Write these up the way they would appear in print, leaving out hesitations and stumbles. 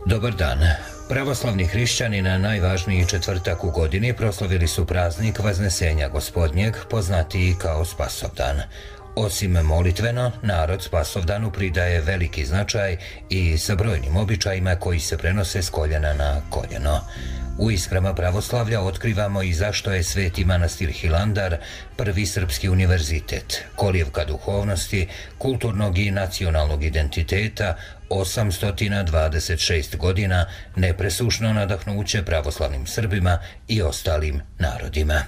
Dobar dan. Pravoslavni hrišćani na najvažniji četvrtak u godini proslavili su praznik Vaznesenja Gospodnjeg, poznatiji kao Spasovdan. Osim molitveno, narod Spasovdanu pridaje veliki značaj i sa brojnim običajima koji se prenose s koljena na koljeno. U Iskrama pravoslavlja otkrivamo i zašto je Sveti manastir Hilandar prvi srpski univerzitet, kolijevka duhovnosti, kulturnog i nacionalnog identiteta, 826 godina nepresušno nadahnuće pravoslavnim Srbima i ostalim narodima.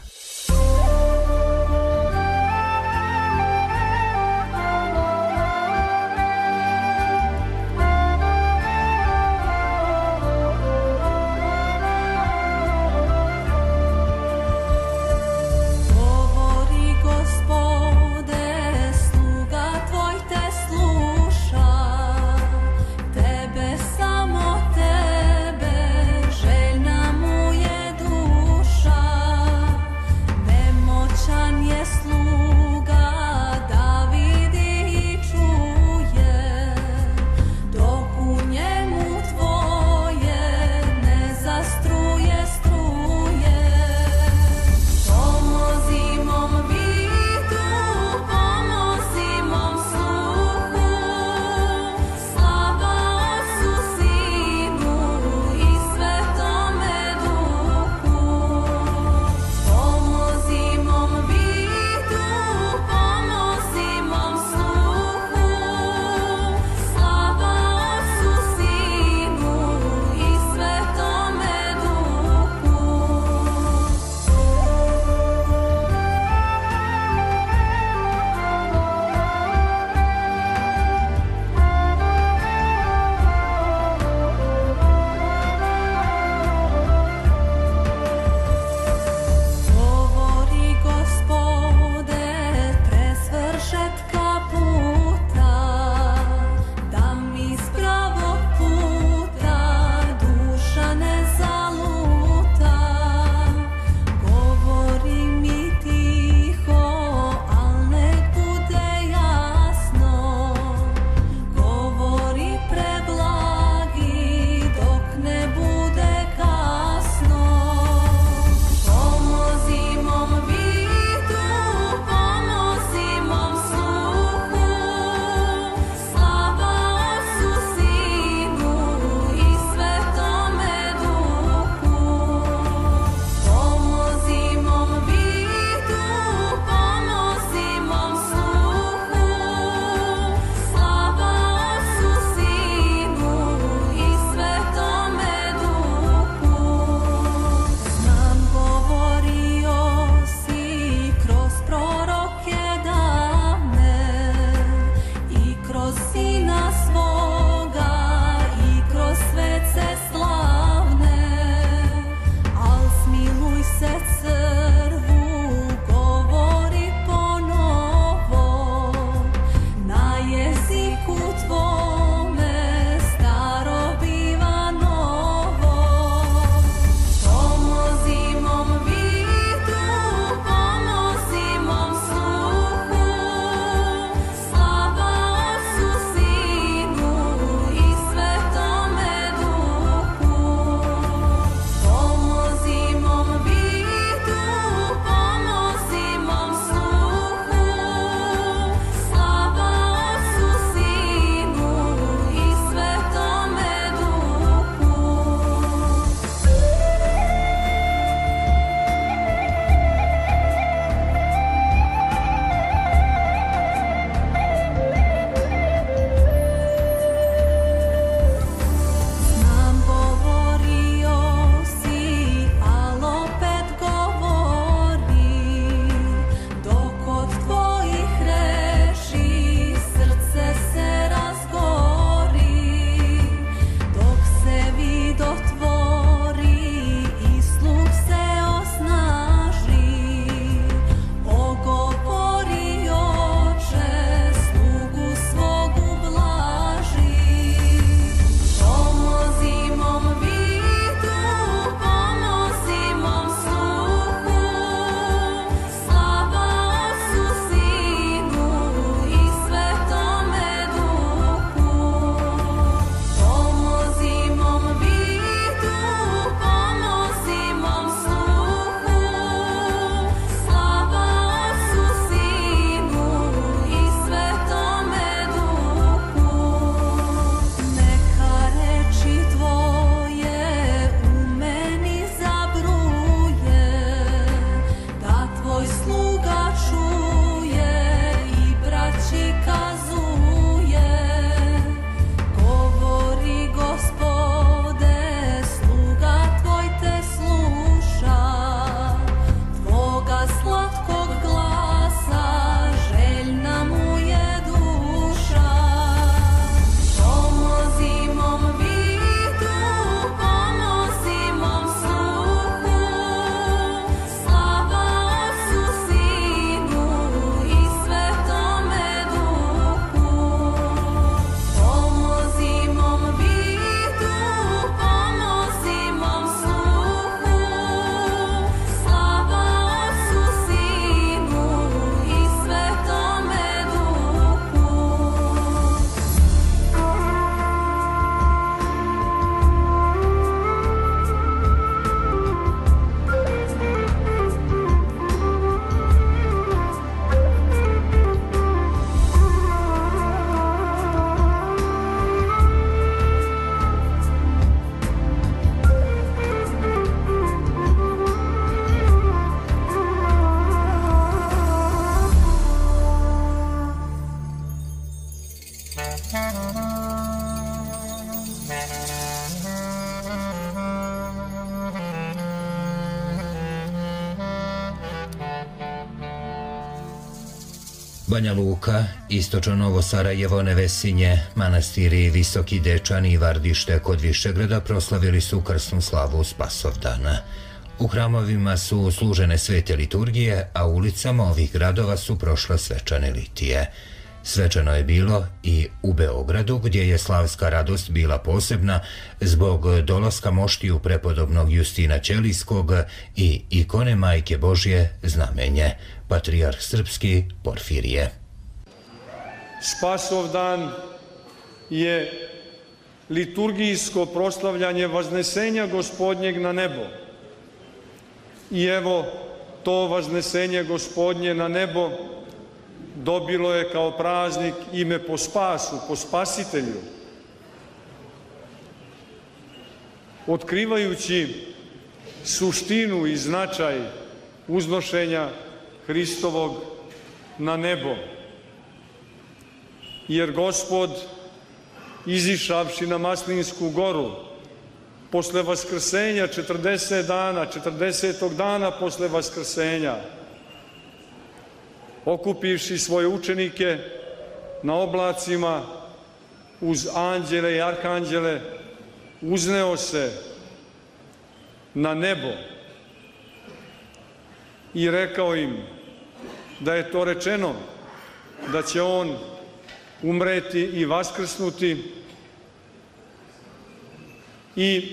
Banja Luka, istočno Novo Sarajevo, Nevesinje, manastiri Visoki Dečani i Vardište kod Višegrada proslavili su krsnu slavu Spasovdana. U hramovima su služene svete liturgije, a ulicama ovih gradova su prošle svečane litije. Svečano je bilo i u Beogradu, gdje je slavska radost bila posebna zbog dolaska moštiju prepodobnog Justina Ćelijskog i ikone Majke Božje Znamenje, patrijarh srpski Porfirije. Spasovdan je liturgijsko proslavljanje Vaznesenja Gospodnjeg na nebo. I evo, to Vaznesenje Gospodnje na nebo dobilo je kao praznik ime po spasu, po spasitelju. Otkrivajući suštinu i značaj uznošenja Hristovog na nebo. Jer Gospod, izišavši na Maslinsku goru, posle Vaskrsenja 40 dana, 40. dana posle Vaskrsenja, okupivši svoje učenike na oblacima uz anđele i arhanđele, uzneo se na nebo i rekao im da je to rečeno, da će on umreti i vaskrsnuti i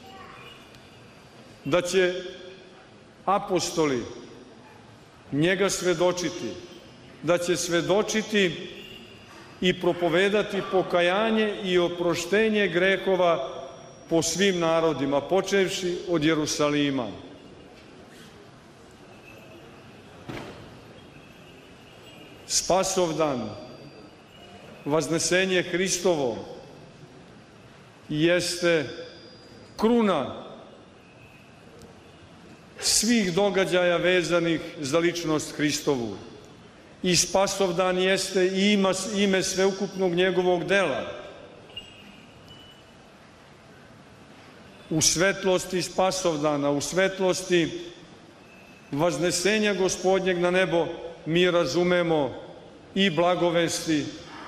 da će apostoli njega svedočiti, da će svedočiti i propovedati pokajanje i oproštenje grehova po svim narodima, počevši od Jerusalima. Spasovdan, Vaznesenje Hristovo, jeste kruna svih događaja vezanih za ličnost Hristovu. I Spasovdan jeste i ime sveukupnog njegovog dela. U svetlosti Spasovdana, u svetlosti Vaznesenja Gospodnjeg na nebo, mi razumemo i blagovesti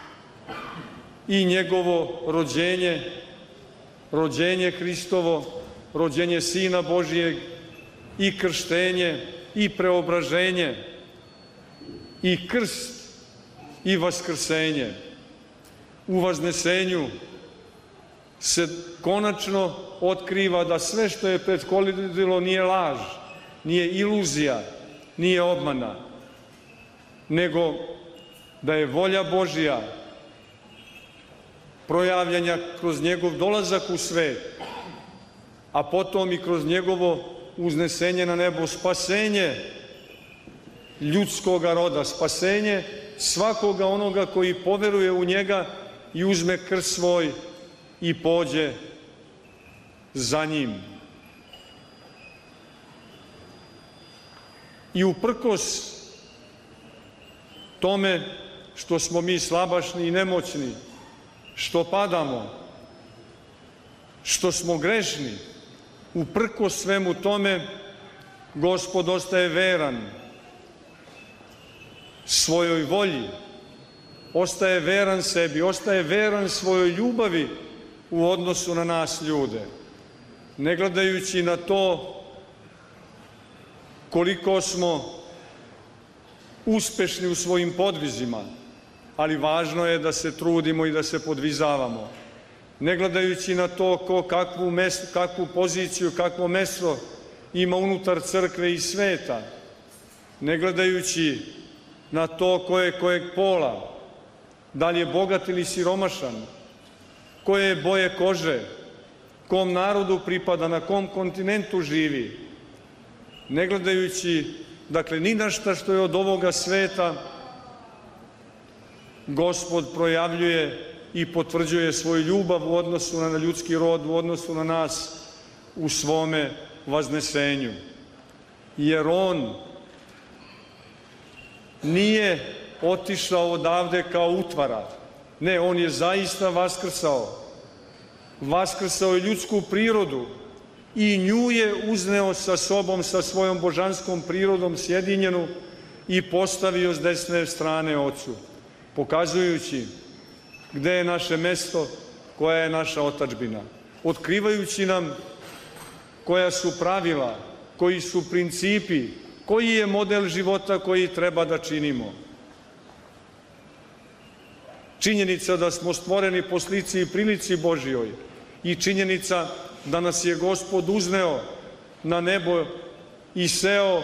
i njegovo rođenje, rođenje Hristovo, rođenje Sina Božijeg, i krštenje, i preobraženje, i krst, i vaskrsenje. U Vaznesenju se konačno otkriva da sve što je prethodilo nije laž, nije iluzija, nije obmana, nego da je volja Božja projavljanja kroz njegov dolazak u svet, a potom i kroz njegovo uznesenje na nebo, spasenje ljudskoga roda, spasenje svakoga onoga koji poveruje u njega i uzme krst svoj i pođe za njim. I uprkos tome što smo mi slabašni i nemoćni, što padamo, što smo grešni, uprkos svemu tome, Gospod ostaje veran svojoj volji, ostaje veran sebi, ostaje veran svojoj ljubavi u odnosu na nas ljude. Ne gledajući na to koliko smo uspešni u svojim podvizima, ali važno je da se trudimo i da se podvizavamo. Ne gledajući na to ko kakvu poziciju, kakvo mesto ima unutar crkve i sveta, ne gledajući na to ko je kojeg pola, da li je bogat ili siromašan, koje je boje kože, kom narodu pripada, na kom kontinentu živi, ne gledajući, dakle, ni na šta što je od ovoga sveta, Gospod projavljuje i potvrđuje svoju ljubav u odnosu na ljudski rod, u odnosu na nas u svome vaznesenju. Jer on nije otišao odavde kao utvara, Ne, on je zaista vaskrsao. Vaskrsao je ljudsku prirodu i nju je uzneo sa sobom, sa svojom božanskom prirodom sjedinjenu i postavio s desne strane Ocu, pokazujući gde je naše mesto, koja je naša otadžbina, otkrivajući nam koja su pravila, koji su principi, koji je model života koji treba da činimo. Činjenica da smo stvoreni po slici i prilici Božjoj i činjenica da nas je Gospod uzneo na nebo i seo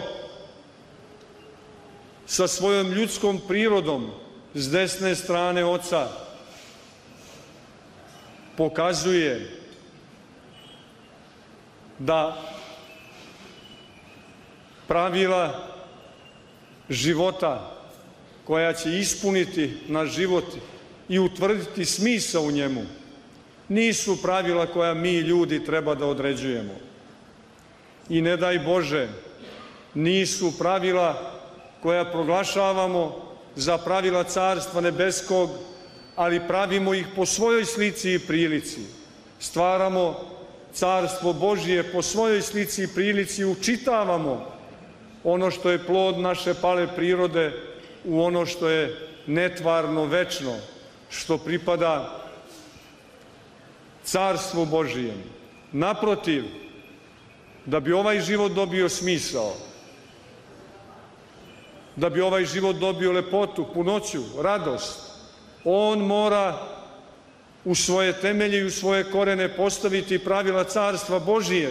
sa svojom ljudskom prirodom s desne strane Oca pokazuje da pravila života koja će ispuniti naš život i utvrditi smisao u njemu nisu pravila koja mi ljudi treba da određujemo. I ne daj Bože, nisu pravila koja proglašavamo za pravila Carstva nebeskog, ali pravimo ih po svojoj slici i prilici. Stvaramo Carstvo Božje po svojoj slici i prilici, učitavamo ono što je plod naše pale prirode u ono što je netvarno, večno, što pripada Carstvu Božijem. Naprotiv, da bi ovaj život dobio smisao, da bi ovaj život dobio lepotu, punoću, radost, on mora u svoje temelje i u svoje korene postaviti pravila Carstva Božijeg.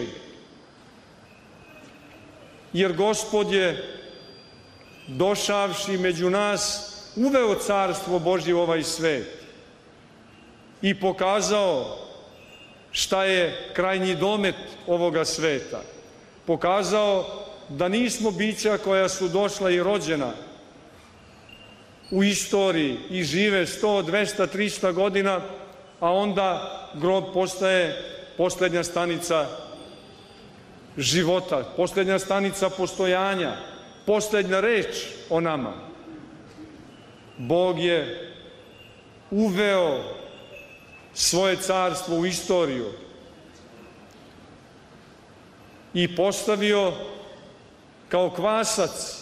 Jer Gospod je, došavši među nas, uveo Carstvo Božje u ovaj svet i pokazao šta je krajnji domet ovoga sveta. Pokazao da nismo bića koja su došla i rođena u istoriji i žive 100, 200, 300 godina, a onda grob postaje poslednja stanica života, poslednja stanica postojanja, poslednja reč o nama. Bog je uveo svoje carstvo u istoriju i postavio kao kvasac,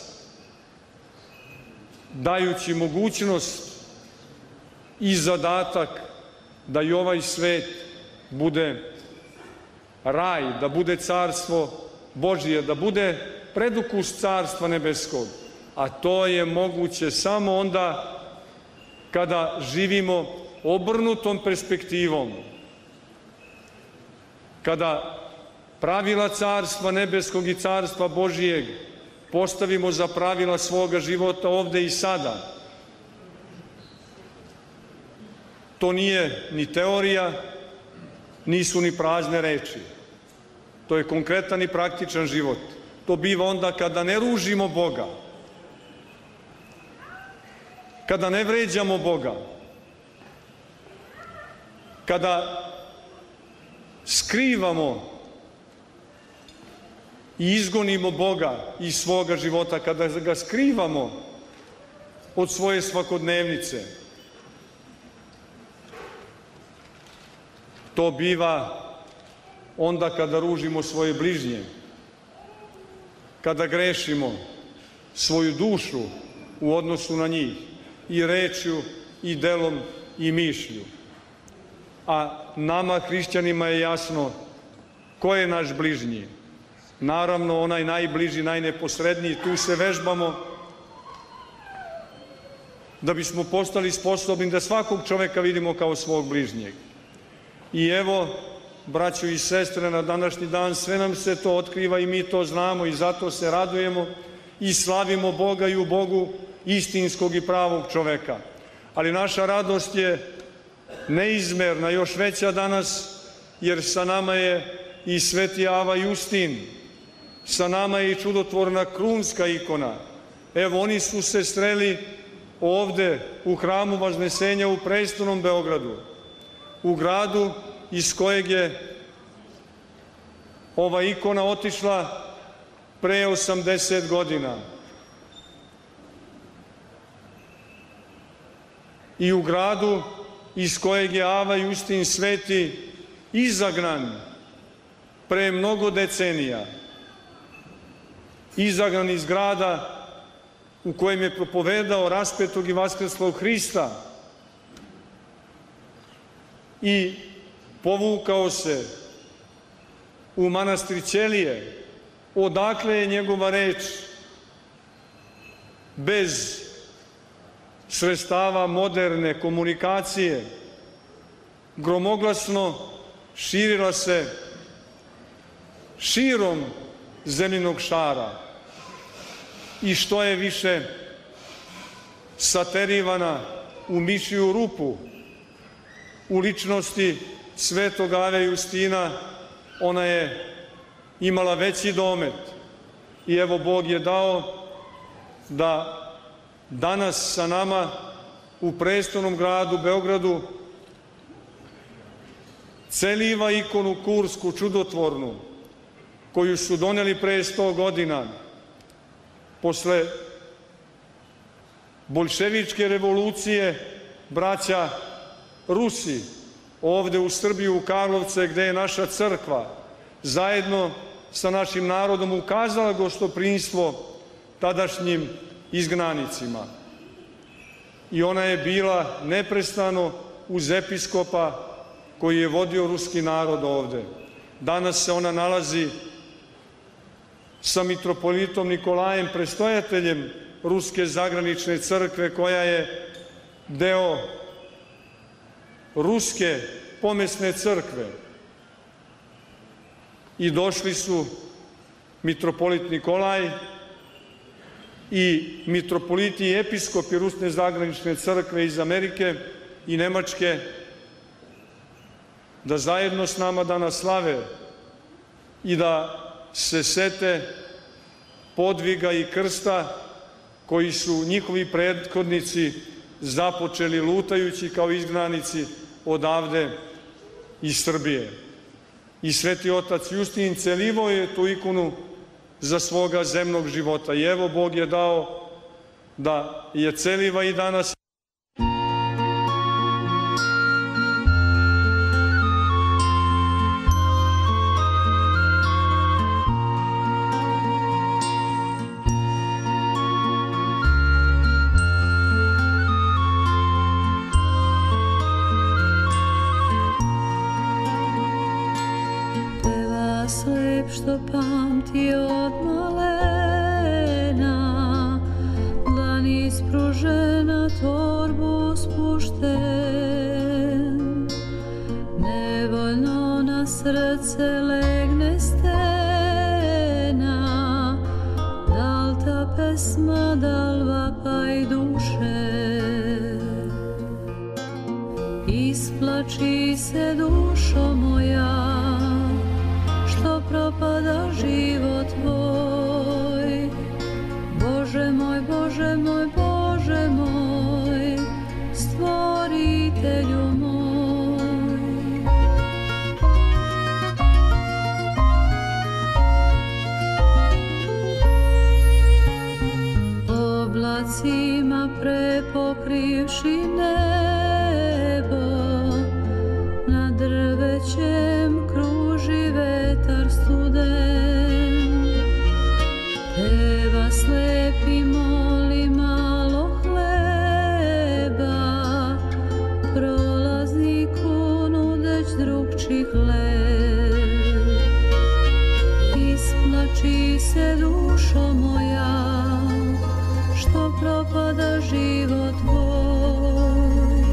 dajući mogućnost i zadatak da i ovaj svet bude raj, da bude Carstvo Božije, da bude predukus Carstva nebeskog. A to je moguće samo onda kada živimo obrnutom perspektivom, kada pravila Carstva nebeskog i Carstva Božijeg postavimo za pravila svoga života ovde i sada. To nije ni teorija, nisu ni prazne reči. To je konkretan i praktičan život. To biva onda kada ne ružimo Boga, kada ne vređamo Boga, kada skrivamo i izgonimo Boga iz svoga života, kada ga skrivamo od svoje svakodnevnice. To biva onda kada ružimo svoje bližnje, kada grešimo svoju dušu u odnosu na njih i rečju i delom i mišlju. A nama, hrišćanima, je jasno ko je naš bližnji. Naravno, onaj najbliži, najneposredniji, tu se vežbamo da bismo postali sposobni da svakog čoveka vidimo kao svog bližnjeg. I evo, braćo i sestre, na današnji dan sve nam se to otkriva i mi to znamo i zato se radujemo i slavimo Boga i u Bogu istinskog i pravog čoveka. Ali naša radost je neizmerna, još veća danas, jer sa nama je i Sveti Ava Justin, sa nama je i čudotvorna krunska ikona. Evo, oni su se sreli ovde u hramu Vaznesenja u prestolnom Beogradu, u gradu iz kojeg je ova ikona otišla pre 80 godina. I u gradu iz kojeg je Ava Justin Sveti izagnan pre mnogo decenija, izagnan iz grada u kojem je propovedao raspetog i vaskrslog Hrista i povukao se u manastir Ćelije, odakle je njegova reč bez sredstava moderne komunikacije gromoglasno širila se širom zemljinog šara i što je više saterivana u mišiju rupu u ličnosti svetog Ave Justina, ona je imala veći domet i evo Bog je dao da danas sa nama u prestolnom gradu Beogradu celiva ikonu kursku čudotvornu koju su doneli pre 100 godina posle boljševičke revolucije braća Rusi ovde u Srbiju, u Karlovce, gde je naša crkva zajedno sa našim narodom ukazala gostoprimstvo tadašnjim izgnanicima. I ona je bila neprestano uz episkopa koji je vodio ruski narod ovde. Danas se ona nalazi sa mitropolitom Nikolajem, prestojateljem Ruske zagranične crkve, koja je deo Ruske pomesne crkve. I došli su mitropolit Nikolaj i mitropoliti i episkopi Ruske zagranične crkve iz Amerike i Nemačke da zajedno s nama danas slave i da se sete podviga i krsta koji su njihovi prethodnici započeli lutajući kao izgnanici odavde iz Srbije. I sveti otac Justin celivao je tu ikonu za svoga zemnog života. I evo Bog je dao da je celiva i danas. Što pamti od malena, dlan ispružena, torbu spušten, nevoljno na srce legne stena, dal ta pesma, dal vapaj duše, isplači se dušo moja, propada život tvoj. Bože moj, Bože moj, Bože moj, stvoritelju moj. Oblacima prepokrivši nebo, nad drvećem kruži vetar studen. Teba slepi moli malo hleba, prolazniku nudeć drugčiji hleb. Isplači se dušo moja, što propada život tvoj.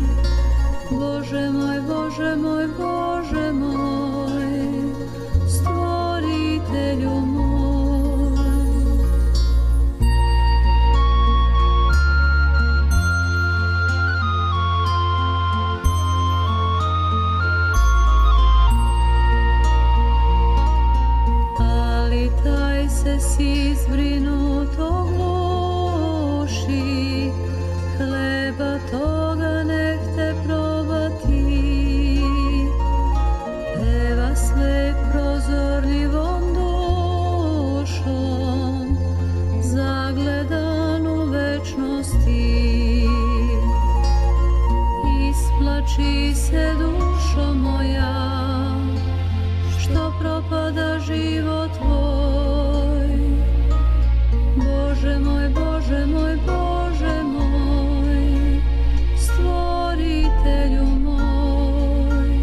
Isplači se dušo moja, što propada život tvoj. Bože moj, Bože moj, Bože moj, stvoritelju moj.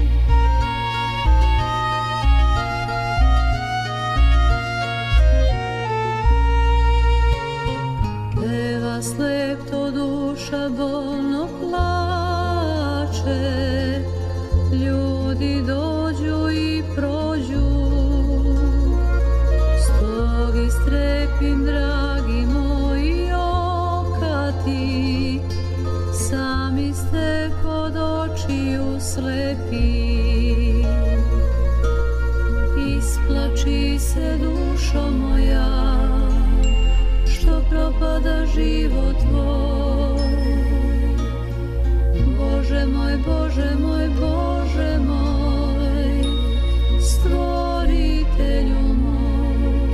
Peva slep to duša bolno plače, ljudi dođu i prođu, stog istrepim, dragi moji okati, sami ste kod očiju slepi. Isplači se dušo moja, što propada život tvoj. Bože moj, Bože moj, Bože moj, stvoritelju moj.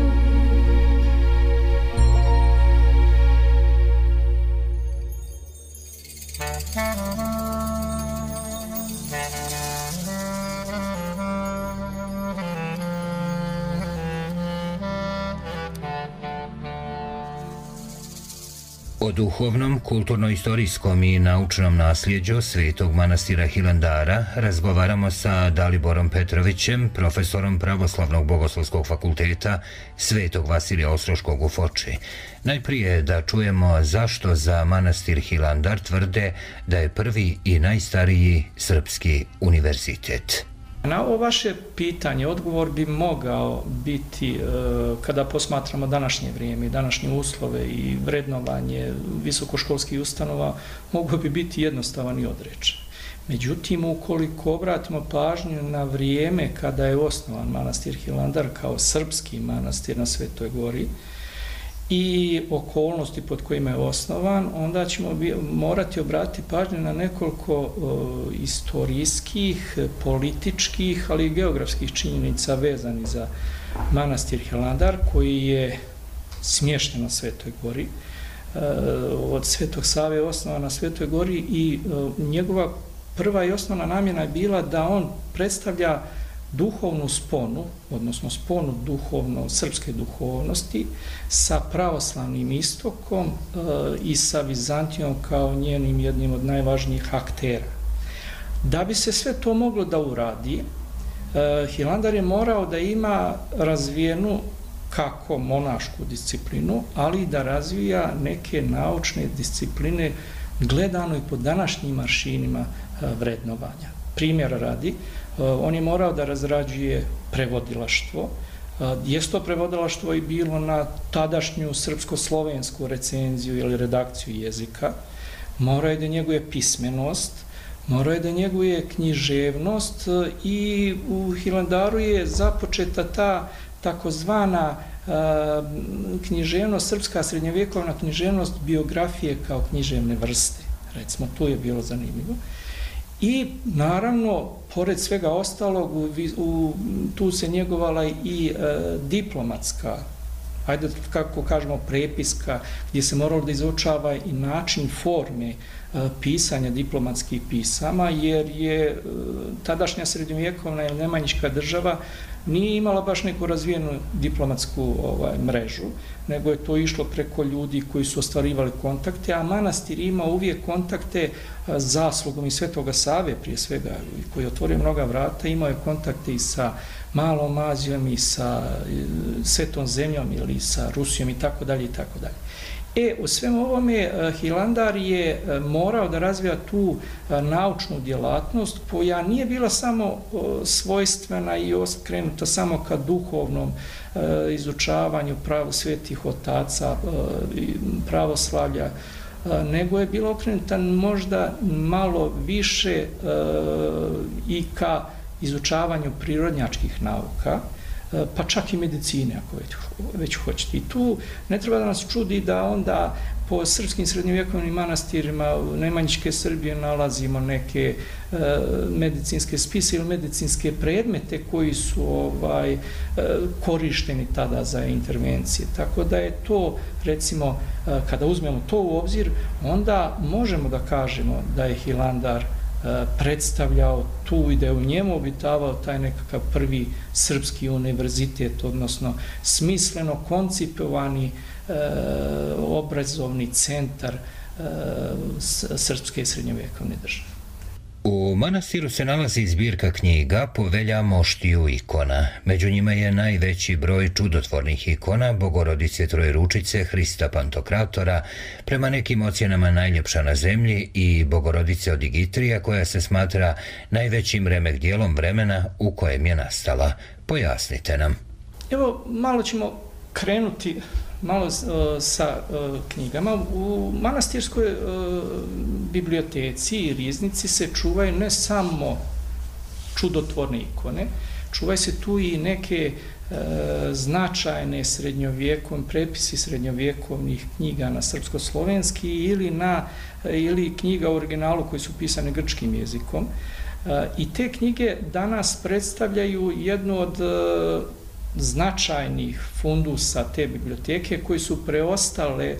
O duhovnom, kulturno-istorijskom i naučnom nasljeđu Svetog manastira Hilandara razgovaramo sa Daliborom Petrovićem, profesorom Pravoslavnog bogoslovskog fakulteta Svetog Vasilija Ostroškog u Foči. Najprije da čujemo zašto za manastir Hilandar tvrde da je prvi i najstariji srpski univerzitet. Na ovo vaše pitanje odgovor bi mogao biti, kada posmatramo današnje vrijeme, današnje uslove i vrednovanje visokoškolskih ustanova, mogao bi biti jednostavan i odrečen. Međutim, ukoliko obratimo pažnju na vrijeme kada je osnovan manastir Hilandar kao srpski manastir na Svetoj Gori i okolnosti pod kojima je osnovan, onda ćemo morati obratiti pažnju na nekoliko istorijskih, političkih, ali i geografskih činjenica vezani za manastir Hilandar, koji je smješten na Svetoj Gori. Od Svetog Save je osnovan na Svetoj Gori i njegova prva i osnovna namjena je bila da on predstavlja duhovnu sponu, odnosno sponu srpske duhovnosti sa pravoslavnim istokom i sa Vizantijom kao njenim jednim od najvažnijih aktera. Da bi se sve to moglo da uradi, Hilandar je morao da ima razvijenu kako monašku disciplinu, ali i da razvija neke naučne discipline gledano i po današnjim aršinima vrednovanja. Primjera radi, on je morao da razrađuje prevodilaštvo. Jest to prevodilaštvo i bilo na tadašnju srpsko-slovensku recenziju ili redakciju jezika. Morao je da njeguje pismenost, morao je da njeguje književnost i u Hilandaru je započeta ta takozvana književnost, srpska srednjovjekovna književnost biografije kao književne vrste. Recimo, tu je bilo zanimljivo. I naravno, pored svega ostalog, tu se njegovala i diplomatska, ajde kako kažemo prepiska, gdje se moralo da izučava i način forme pisanja diplomatskih pisama, jer je tadašnja srednjovjekovna ili nemanjička država nije imala baš neku razvijenu diplomatsku mrežu, nego je to išlo preko ljudi koji su ostvarivali kontakte, a manastir ima uvijek kontakte zaslugom i Svetoga Save prije svega, koji je otvorio mnoga vrata, imao je kontakte i sa Malom Azijom i sa Svetom zemljom ili sa Rusijom i tako dalje i tako dalje. U svemu ovome Hilandar je morao da razvija tu naučnu djelatnost koja nije bila samo svojstvena i okrenuta samo ka duhovnom izučavanju svetih otaca, pravoslavlja, nego je bila okrenuta možda malo više i ka izučavanju prirodnjačkih nauka, pa čak i medicine, ako već hoćete. I tu ne treba da nas čudi da onda po srpskim srednjovjekovnim manastirima u nemanjičke Srbije nalazimo neke medicinske spise ili medicinske predmete koji su korišteni tada za intervencije. Tako da je to, recimo, kada uzmemo to u obzir, onda možemo da kažemo da je Hilandar predstavljao tu i da je u njemu obitavao taj nekakav prvi srpski univerzitet, odnosno smisleno koncipovani obrazovni centar srpske srednjovekovne države. U manastiru se nalazi zbirka knjiga Povelja moštiju ikona. Među njima je najveći broj čudotvornih ikona Bogorodice Trojeručice, Hrista Pantokratora, prema nekim ocjenama najljepša na zemlji, i Bogorodice od Igitrija, koja se smatra najvećim remek dijelom vremena u kojem je nastala. Pojasnite nam. Evo, malo ćemo krenuti sa knjigama. U manastirskoj biblioteci i riznici se čuvaju ne samo čudotvorne ikone, čuvaju se tu i neke značajne prepisi srednjovjekovnih knjiga na srpsko-slovenski ili knjiga u originalu koji su pisane grčkim jezikom. I te knjige danas predstavljaju jednu od značajnih fundusa te biblioteke koji su preostale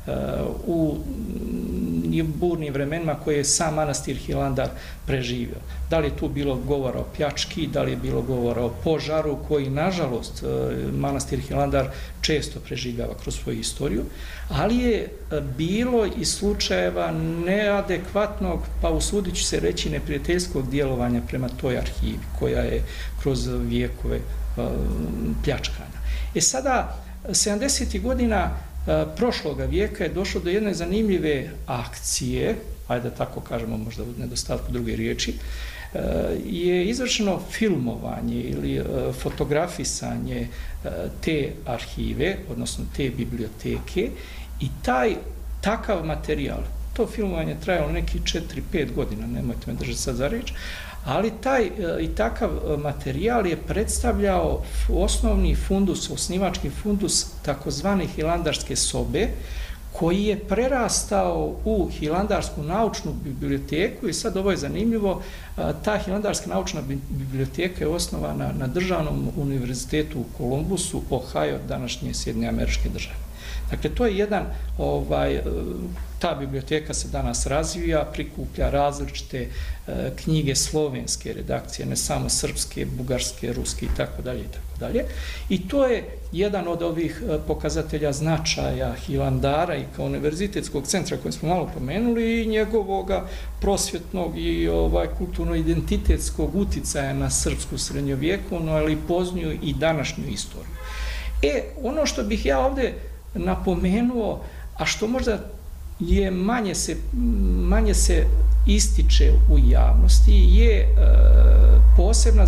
u burnim vremenima koje je sam manastir Hilandar preživio. Da li je tu bilo govora o pljački, da li je bilo govora o požaru koji, nažalost, manastir Hilandar često preživljava kroz svoju istoriju, ali je bilo i slučajeva neadekvatnog, pa usudit ću se reći, neprijateljskog djelovanja prema toj arhivi koja je kroz vijekove pljačkana. Sada, 70. godina prošloga vijeka je došlo do jedne zanimljive akcije, ajde da tako kažemo, možda u nedostatku druge riječi, je izvršeno filmovanje ili fotografisanje te arhive, odnosno te biblioteke, i takav materijal, to filmovanje trajalo neki 4-5 godina, nemojte me držati sad za riječ, ali taj i takav materijal je predstavljao osnovni fundus, osnivački fundus takozvane hilandarske sobe, koji je prerastao u Hilandarsku naučnu biblioteku. I sad ovo je zanimljivo, ta Hilandarska naučna biblioteka je osnovana na Državnom univerzitetu u Kolumbusu, Ohio, današnje Sjedinjene Američke Države. Dakle, to je ta biblioteka se danas razvija, prikuplja različite knjige slovenske redakcije, ne samo srpske, bugarske, ruske itd. I to je jedan od ovih pokazatelja značaja Hilandara i kao univerzitetskog centra koji smo malo pomenuli i njegovog prosvjetnog i kulturno-identitetskog uticaja na srpsku srednjovjekovnu, ali pozniju i današnju istoriju. Ono što bih ja ovdje napomenuo, a što možda je manje se ističe u javnosti, je posebna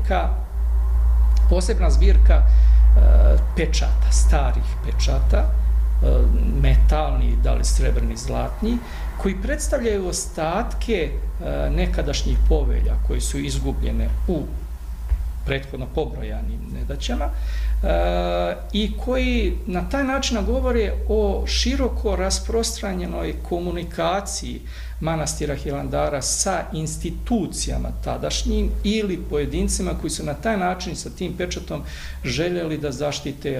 zbirka pečata, starih pečata, metalni, da li srebrni, zlatni, koji predstavljaju ostatke nekadašnjih povelja koje su izgubljene u prethodno pobrojanim nedaćama i koji na taj način govore o široko rasprostranjenoj komunikaciji manastira Hilandara sa institucijama tadašnjim ili pojedincima koji su na taj način sa tim pečatom željeli da zaštite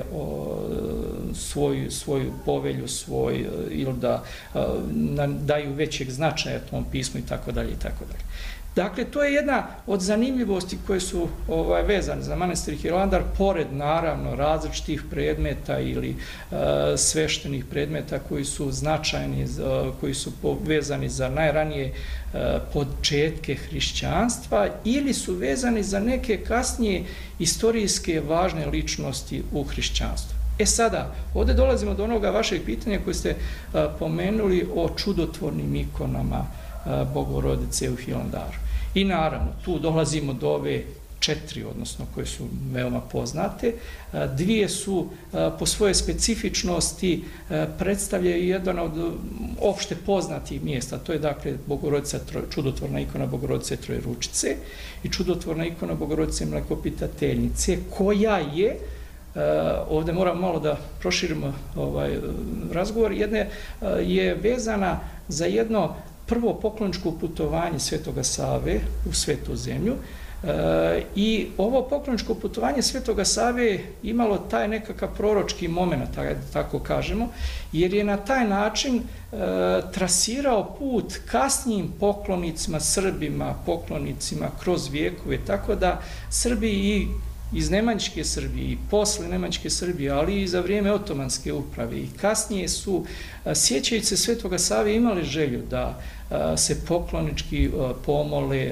svoju povelju, ili da daju većeg značaja tom pismu itd. Dakle, to je jedna od zanimljivosti koje su vezane za manastir Hilandar, pored naravno različitih predmeta ili sveštenih predmeta koji su značajni, koji su vezani za najranije početke hrišćanstva ili su vezani za neke kasnije istorijske važne ličnosti u hrišćanstvu. Sada, ovdje dolazimo do onoga vašeg pitanja koje ste pomenuli o čudotvornim ikonama Bogorodice u Hilandaru. I naravno, tu dolazimo do ove 4, odnosno koje su veoma poznate. 2 su po svojoj specifičnosti predstavljaju jedan od opšte poznatih mjesta. To je dakle čudotvorna ikona Bogorodice Trojeručice i čudotvorna ikona Bogorodice Mlekopitateljice, koja je, ovdje moram malo da proširimo razgovor, je vezana za jedno prvo pokloničko putovanje Svetoga Save u Svetu zemlju, I ovo pokloničko putovanje Svetoga Save imalo taj nekakav proročki moment, tako kažemo, jer je na taj način trasirao put kasnijim poklonicima, Srbima, poklonicima kroz vijekove, tako da Srbi i iz Nemanjičke Srbije i posle Nemanjičke Srbije, ali i za vrijeme Otomanske uprave i kasnije su, sjećajući se Svetoga Save, imali želju da se poklonički pomole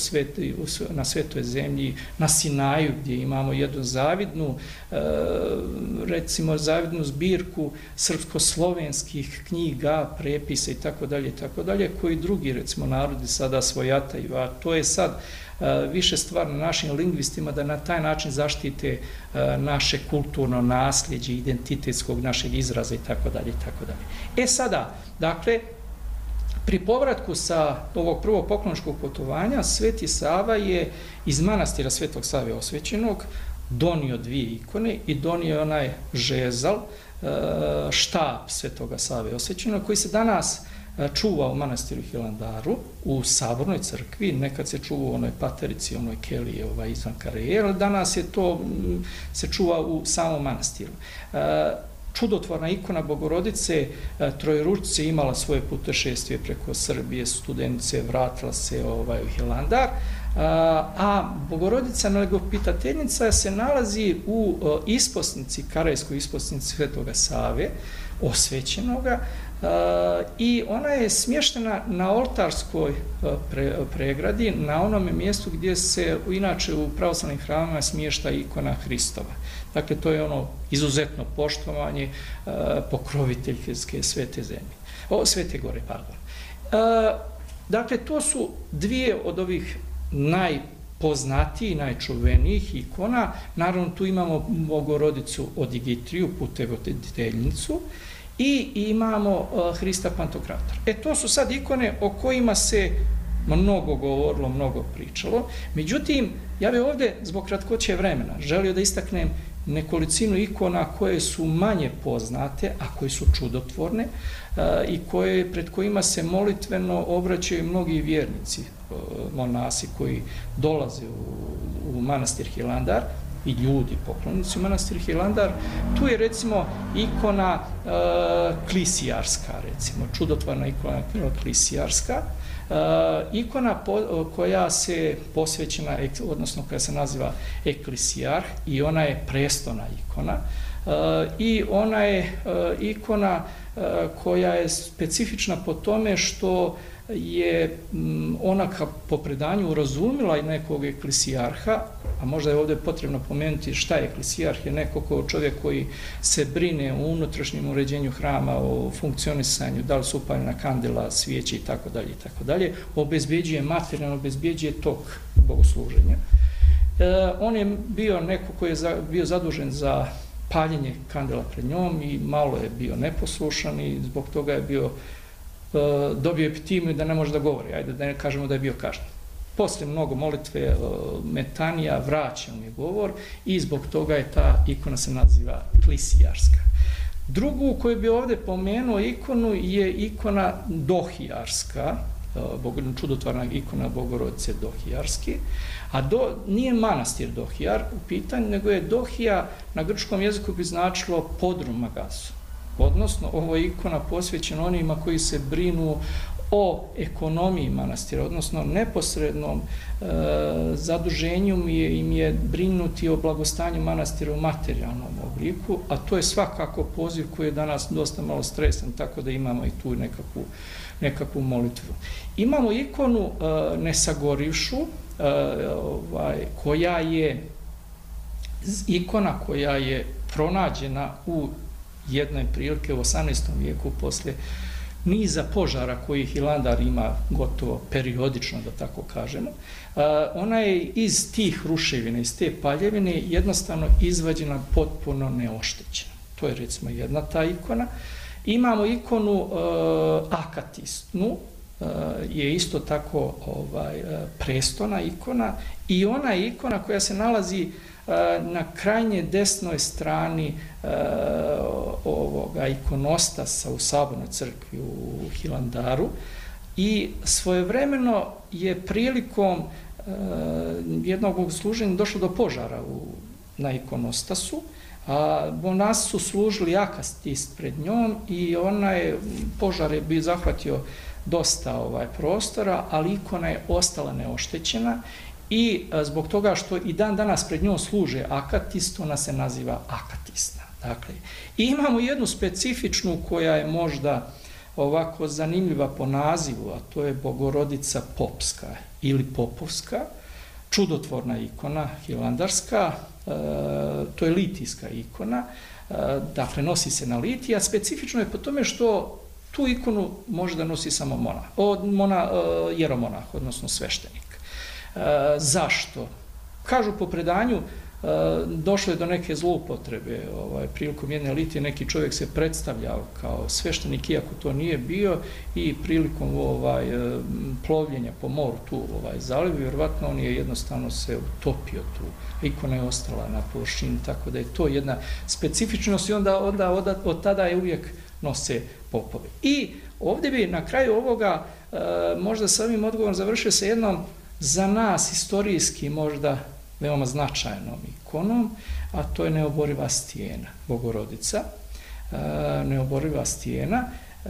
na Svetoj zemlji, na Sinaju, gdje imamo jednu zavidnu, recimo zavidnu zbirku srpsko-slovenskih knjiga, prepisa i tako dalje, koji drugi, recimo, narodi sada svojataju, a to je sad više stvar na našim lingvistima da na taj način zaštite naše kulturno nasljeđe, identitetskog našeg izraza i tako dalje. E sada, dakle, pri povratku sa ovog prvog pokloničkog putovanja, Sveti Sava je iz manastira Svetog Save Osvećenog donio 2 ikone i donio onaj žezal, štap Svetoga Save Osvećenog, koji se danas čuva u manastiru Hilandaru, u Sabornoj crkvi, nekad se čuva u onoj paterici, onoj kelije izvan Kareje, ali danas je to se čuva u samom manastiru. Čudotvorna ikona Bogorodice Trojeručice imala svoje putešestvije preko Srbije, studenice, vratila se u Hilandar, a Bogorodica Nelegopitateljica se nalazi u isposnici, Karajskoj isposnici Svetoga Save, osvećenoga, i ona je smještena na oltarskoj pregradi, na onome mjestu gdje se inače u pravoslavnim hramima smješta ikona Hristova. Dakle, to je ono izuzetno poštovanje pokroviteljske Svete Gore. Dakle, to su 2 od ovih najpoznatijih, najčuvenijih ikona. Naravno, tu imamo Bogorodicu Odigitriju, Putevoditeljnicu, i imamo Hrista Pantokratora. To su sad ikone o kojima se mnogo govorilo, mnogo pričalo. Međutim, ja bih ovdje, zbog kratkoće vremena, želio da istaknem nekolicinu ikona koje su manje poznate, a koje su čudotvorne i pred kojima se molitveno obraćaju mnogi vjernici, monasi koji dolaze u manastir Hilandar, i ljudi, poklonici u manastir Hilandar. Tu je, recimo, ikona Klisijarska, recimo, čudotvorna ikona Klisijarska, ikona koja se posvećena, odnosno koja se naziva Eklisijarh, i ona je prestona ikona, i ona je ikona koja je specifična po tome što je ona po predanju razumila nekog eklisijarha, a možda je ovdje potrebno pomenuti šta je eklisijarh, je neko čovjek koji se brine o unutrašnjem uređenju hrama, o funkcionisanju, da li su upaljena kandila, svijeće i tako dalje, obezbeđuje materijalno, obezbeđuje tok bogosluženja. On je bio neko koji je bio zadužen za paljenje kandila pred njom i malo je bio neposlušan i zbog toga je dobio epitimiju da ne može da govori, ajde da ne kažemo da je bio kažnjen. Posle mnogo molitve metanija vraćen je govor i zbog toga je ta ikona se naziva Klisijarska. Drugu koju bi ovdje pomenuo ikonu je ikona Dohijarska, čudotvorna ikona Bogorodice Dohijarski, a nije manastir Dohijar u pitanju, nego je Dohija na grčkom jeziku bi značilo podrum magazu. Odnosno, ovo je ikona posvećena onima koji se brinu o ekonomiji manastira, odnosno neposrednom zaduženju im je brinuti o blagostanju manastira u materijalnom obliku, a to je svakako poziv koji je danas dosta malo stresan, tako da imamo i tu nekakvu molitvu. Imamo ikonu Nesagorivšu, koja je ikona koja je pronađena u jednoj prilike u 18. vijeku posle niza požara koji Hilandar ima gotovo periodično, da tako kažemo. Ona je iz tih ruševina, iz te paljevine jednostavno izvađena potpuno neoštećena. To je recimo jedna ta ikona. Imamo ikonu Akatistnu, je isto tako prestona ikona i ona je ikona koja se nalazi na krajnje desnoj strani ovoga ikonostasa u Sabornoj crkvi u Hilandaru i svojevremeno je prilikom jednog bogosluženja došlo do požara na ikonostasu, a monasi su služili akast ispred njom i požar je bio zahvatio dosta prostora, ali ikona je ostala neoštećena i zbog toga što i dan danas pred njom služe akatist, ona se naziva akatista. Dakle, imamo jednu specifičnu koja je možda ovako zanimljiva po nazivu, a to je Bogorodica Popska ili Popovska, čudotvorna ikona hilandarska, to je litijska ikona, dakle nosi se na litiji, a specifično je po tome što tu ikonu može da nosi samo jeromonah, odnosno sveštenik. Zašto? Kažu po predanju, došlo je do neke zloupotrebe prilikom jedne litije, neki čovjek se predstavljao kao sveštenik, iako to nije bio, i prilikom plovljenja po moru tu zalivu, vjerovatno on je jednostavno se utopio tu. Ikona je ostala na površini, tako da je to jedna specifičnost i onda od tada je uvijek nose popovi. I ovdje bi na kraju ovoga možda sa ovim odgovorom završio sa jednom za nas historijski možda veoma značajnom ikonom, a to je neoboriva stijena, Bogorodica, neoboriva stijena.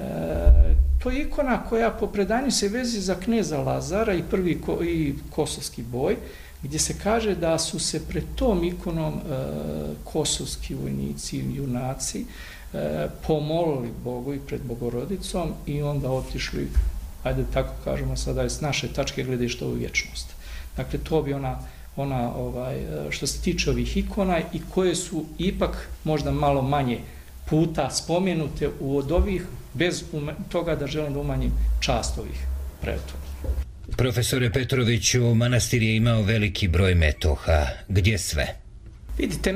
To je ikona koja po predanju se vezi za kneza Lazara i prvi kosovski boj, gdje se kaže da su se pred tom ikonom kosovski vojnici i junaci pomolili Bogu i pred Bogorodicom i onda otišli, ajde tako kažemo sada, s naše tačke gledišta u vječnost. Dakle, to bi ona što se tiče ovih ikona i koje su ipak možda malo manje puta spomenute od ovih, bez toga da želim da umanjim čast ovih prethodnih. Profesore Petroviću, manastir je imao veliki broj metoha. Gdje sve? Vidite,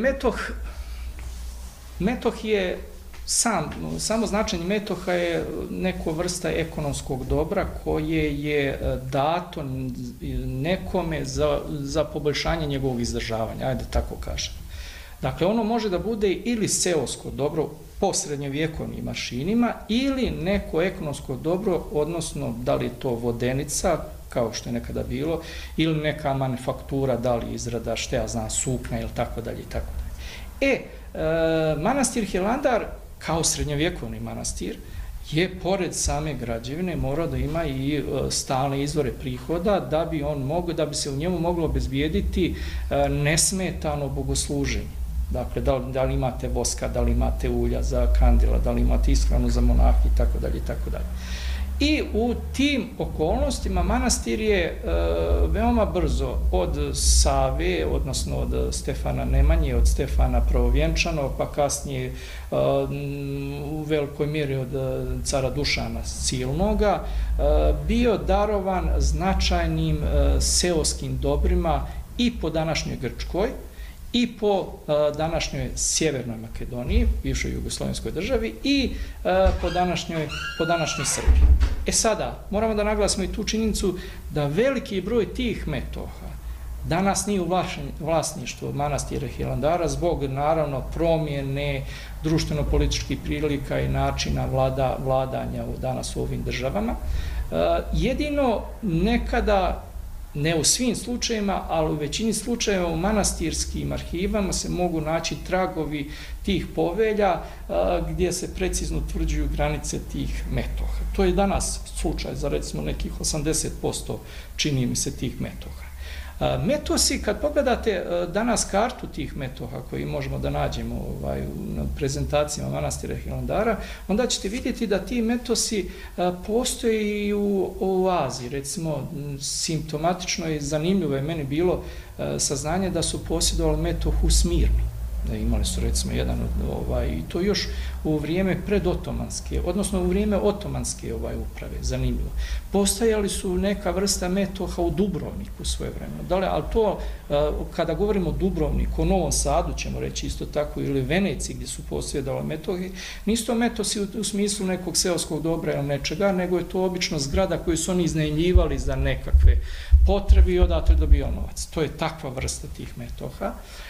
metoh je samo značenje metoha je neko vrsta ekonomskog dobra koje je dato nekome za poboljšanje njegovog izdržavanja, ajde tako kažem. Dakle, ono može da bude ili seosko dobro po srednjovjekovnim mašinima ili neko ekonomsko dobro, odnosno da li je to vodenica, kao što je nekada bilo, ili neka manufaktura, da li izrada, što ja znam, sukna ili tako dalje i tako dalje. Manastir Hilandar kao srednjovjekovni manastir je pored same građevine morao da ima i stalne izvore prihoda da bi se u njemu moglo obezbijediti nesmetano bogosluženje. Dakle, da li imate voska, da li imate ulja za kandila, da li imate ishranu za monahe i tako dalje i tako dalje. I u tim okolnostima manastir je veoma brzo od Save, odnosno od Stefana Nemanje, od Stefana Prvovjenčanog, pa kasnije u velikoj mjeri od cara Dušana Silnoga, bio darovan značajnim seoskim dobrima i po današnjoj Grčkoj, i po današnjoj Sjevernoj Makedoniji, bivšoj jugoslovenskoj državi, i po današnjoj Srbiji. Sada, moramo da naglasimo i tu činjenicu da veliki broj tih metoha danas nije u vlasništvu manastira Hilandara zbog, naravno, promjene društveno-političkih prilika i načina vladanja danas u ovim državama. Jedino nekada, ne u svim slučajevima, ali u većini slučajeva u manastirskim arhivama se mogu naći tragovi tih povelja gdje se precizno utvrđuju granice tih metoha. To je danas slučaj za recimo nekih 80% čini mi se tih metoha. Metosi, kad pogledate danas kartu tih metoha koji možemo da nađemo na prezentacijama manastira Hilandara, onda ćete vidjeti da ti metosi postoje i u Aziji. Recimo, simptomatično i zanimljivo je meni bilo saznanje da su posjedovali metoh u Smirni. Imali su recimo jedan i to još u vrijeme predotomanske, odnosno u vrijeme otomanske uprave, zanimljivo. Postojali su neka vrsta metoha u Dubrovniku svoje vremena, ali to kada govorimo o Dubrovniku, o Novom Sadu ćemo reći isto tako, ili Veneciji gdje su posjedovali metohi, nisu to metosi u smislu nekog seoskog dobra ili nečega, nego je to obično zgrada koju su oni iznajmljivali za nekakve potrebe i odatle dobio novac. To je takva vrsta tih metoha.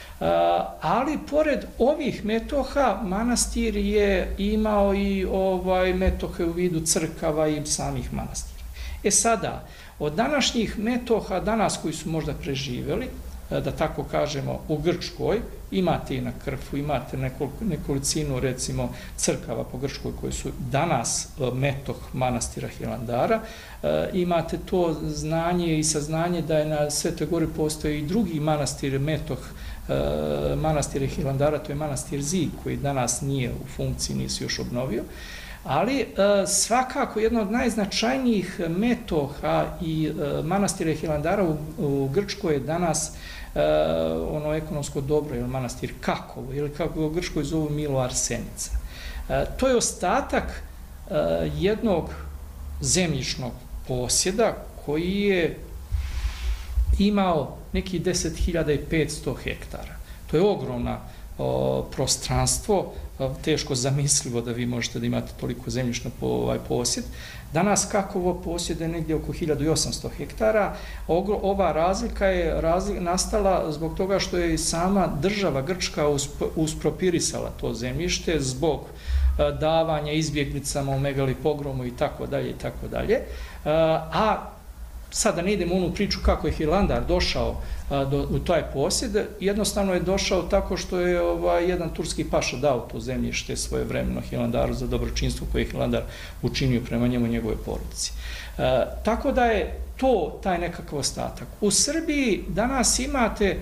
Ali pored ovih metoha manastir je imao i metohe u vidu crkava i samih manastira. Sada, Od današnjih metoha, danas koji su možda preživjeli, da tako kažemo, u Grčkoj, imate i na Krfu, imate nekolicinu, recimo, crkava po Grčkoj koji su danas metoh manastira Hilandara, imate to znanje i saznanje da je na Svetoj Gori postoji i drugi manastir metoh manastira Hilandara, to je manastir Zig, koji danas nije u funkciji, nije se još obnovio, ali svakako jedno od najznačajnijih metoha i manastira Hilandara u Grčkoj je danas ono ekonomsko dobro, ili manastir Kakovo, ili kako ga u Grčkoj zovu Milo Arsenica. To je ostatak jednog zemljišnog posjeda koji je imao nekih 10.500 hektara. To je ogromna prostranstvo, teško zamislivo da vi možete da imate toliko zemljišno posjed. Danas Kakovo posjede negdje oko 1800 hektara. Ova razlika je nastala zbog toga što je sama država Grčka uspropirisala to zemljište zbog davanja izbjeglicama u megalipogromu i tako dalje i tako dalje. A sada ne idemo u onu priču kako je Hilandar došao u taj posjed, jednostavno je došao tako što je jedan turski paša dao to zemljište svojevremeno Hilandaru za dobročinstvo koje je Hilandar učinio prema njemu i njegove porodici. Tako da je to taj nekakav ostatak. U Srbiji danas imate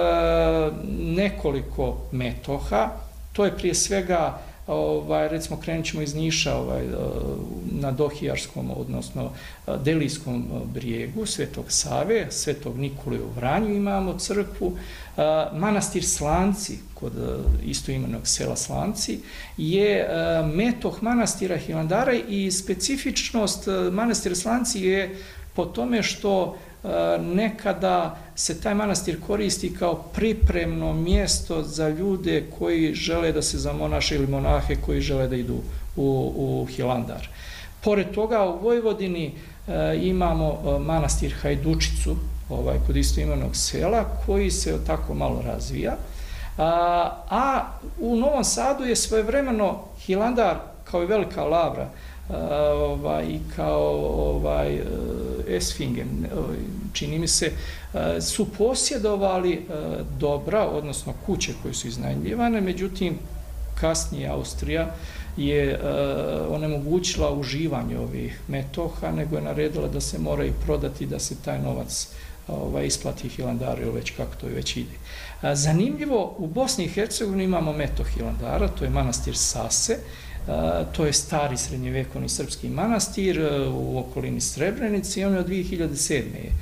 nekoliko metoha, to je prije svega recimo krenut ćemo iz Niša na Dohijarskom, odnosno Delijskom brijegu Svetog Save, Svetog Nikole u Vranju imamo crkvu, manastir Slanci, kod istoimenog sela Slanci, je metoh manastira Hilandara i specifičnost manastira Slanci je po tome što nekada se taj manastir koristi kao pripremno mjesto za ljude koji žele da se zamonaše ili monahe koji žele da idu u Hilandar. Pored toga u Vojvodini imamo manastir Hajdučicu, kod istoimenog sela, koji se tako malo razvija, a u Novom Sadu je svojevremeno Hilandar kao i Velika Lavra i kao Esfingen, čini mi se, su posjedovali dobra, odnosno kuće koje su iznajmljivane, međutim, kasnije Austrija je onemogućila uživanje ovih metoha, nego je naredila da se moraju prodati, da se taj novac isplati Hilandaru ili već kako to već ide. Zanimljivo, u Bosni i Hercegovini imamo metoh Hilandara, to je manastir Sase, to je stari srednjevjekovni srpski manastir u okolini Srebrenice i on je od 2007.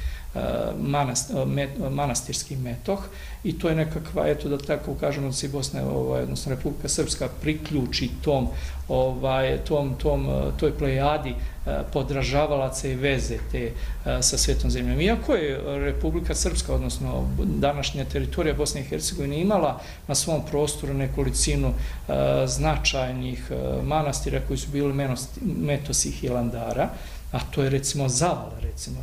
manastirski metoh i to je nekakva, eto da tako kažemo da se Bosna, odnosno Republika Srpska priključi toj plejadi podražavalaca i veze te sa svetom zemljom. Iako je Republika Srpska, odnosno današnja teritorija Bosne i Hercegovine imala na svom prostoru nekolicinu značajnih manastira koji su bili metosi Hilandara, a to je recimo Zavala, recimo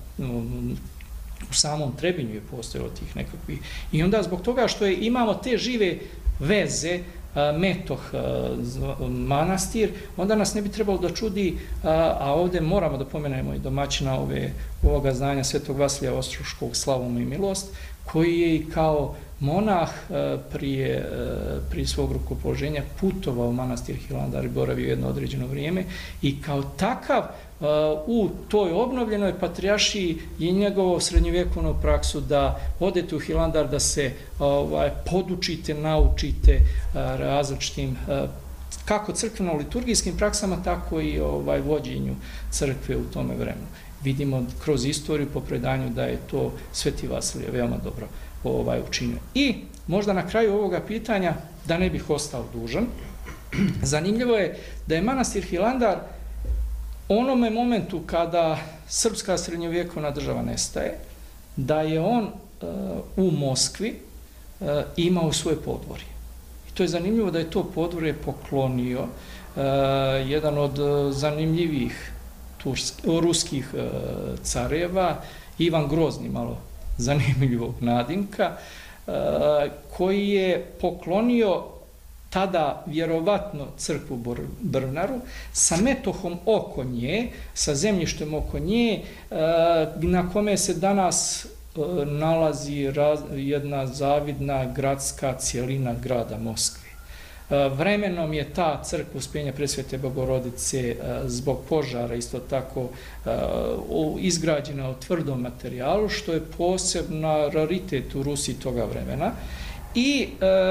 u samom Trebinju je postojalo tih nekakvih. I onda zbog toga što imamo te žive veze, metoh manastir, onda nas ne bi trebalo da čudi, a ovdje moramo da pomenemo i domaćina ovoga zdanja Svetog Vasilija Ostroškog, slavu mu i milost, koji je i kao monah prije svog rukopoloženja putovao u manastir Hilandar i boravio jedno određeno vrijeme i kao takav u toj obnovljenoj patrijaršiji je njegovo srednjovjekovnu praksu da odete u Hilandar, da se podučite, naučite različitim kako crkveno-liturgijskim praksama, tako i vođenju crkve u tome vremenu. Vidimo kroz istoriju po predanju da je to Sveti Vasilije veoma dobro učinio. I možda na kraju ovoga pitanja, da ne bih ostao dužan, zanimljivo je da je manastir Hilandar onome momentu kada srpska srednjovjekovna država nestaje, da je on u Moskvi imao svoje podvorje. I to je zanimljivo da je to podvorje poklonio jedan od zanimljivih ruskih careva, Ivan Grozni, malo zanimljivog nadimka, koji je poklonio tada vjerovatno crkvu Brvnaru, sa metohom oko nje, sa zemljištem oko nje, na kome se danas nalazi jedna zavidna gradska cijelina grada Moskve. Vremenom je ta crkva Uspjenja Presvete Bogorodice zbog požara isto tako izgrađena u tvrdom materijalu, što je posebna raritet u Rusiji toga vremena. I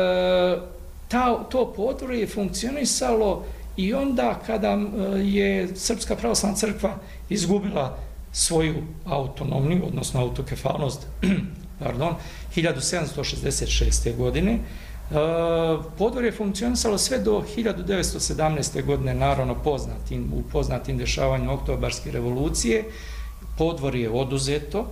to podvorje je funkcionisalo i onda kada je Srpska pravoslavna crkva izgubila svoju autonomiju, odnosno autokefalnost, 1766. godine, podvorje je funkcionisalo sve do 1917. godine, naravno u poznatim dešavanjima Oktobarske revolucije. Podvorje je oduzeto,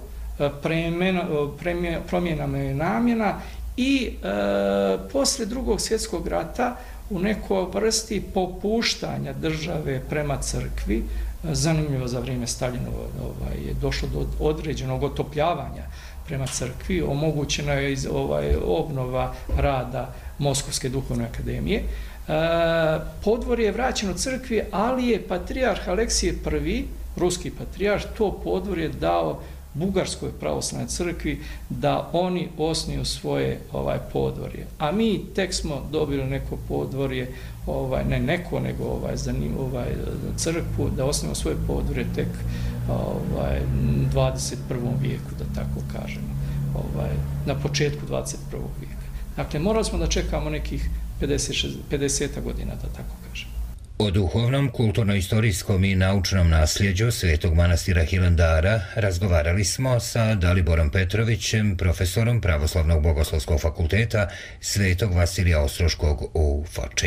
promjenama je namjena i posle Drugog svjetskog rata u nekoj vrsti popuštanja države prema crkvi, zanimljivo za vrijeme Staljinova je došlo do određenog otopljavanja prema crkvi, omogućena je obnova rada Moskovske duhovne akademije. Podvorje je vraćeno crkvi, ali je patrijarh Aleksije I, ruski patrijarh, to podvorje dao Bugarskoj pravoslavnoj crkvi da oni osnuju svoje podvorje. A mi tek smo dobili neko podvorje, ne neko, nego crkvu, da osnujemo svoje podvorje tek 21. vijeku, da tako kažemo, na početku 21. vijeka. Dakle, morali smo da čekamo nekih 50 godina, da tako kažemo. O duhovnom, kulturno-istorijskom i naučnom nasljeđu Svetog manastira Hilandara razgovarali smo sa Daliborom Petrovićem, profesorom Pravoslavnog bogoslovskog fakulteta Svetog Vasilija Ostroškog u Foči.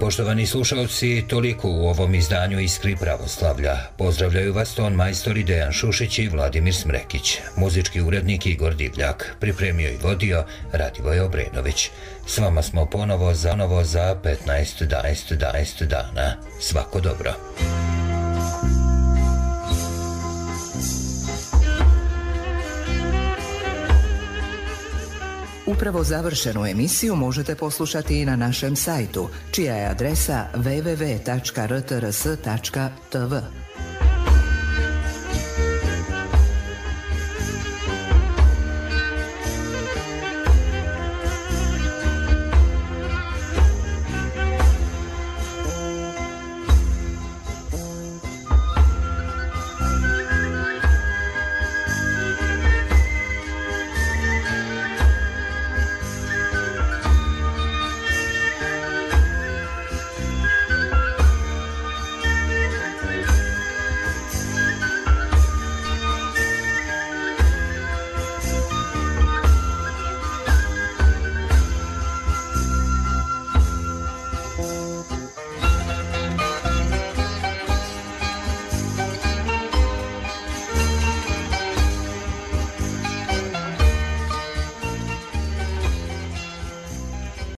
Poštovani slušalci, toliko u ovom izdanju Iskri pravoslavlja. Pozdravljaju vas ton majstori Dejan Šušić i Vladimir Smrekić. Muzički urednik Igor Divljak. Pripremio i vodio Radivoj Obrenović. S vama smo ponovo za 15 dana. Svako dobro. Upravo završenu emisiju možete poslušati i na našem sajtu, čija je adresa www.rtrs.tv.